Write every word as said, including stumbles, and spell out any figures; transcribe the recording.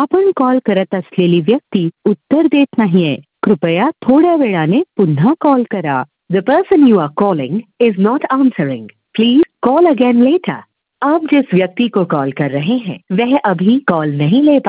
आपण कॉल करत असलेली व्यक्ती उत्तर देत नाहीये. कृपया थोड्या वेळाने पुन्हा कॉल करा. The person you are calling is not answering. Please call again later. आप जिस व्यक्ति को कॉल कर रहे हैं वह अभी कॉल नहीं ले पा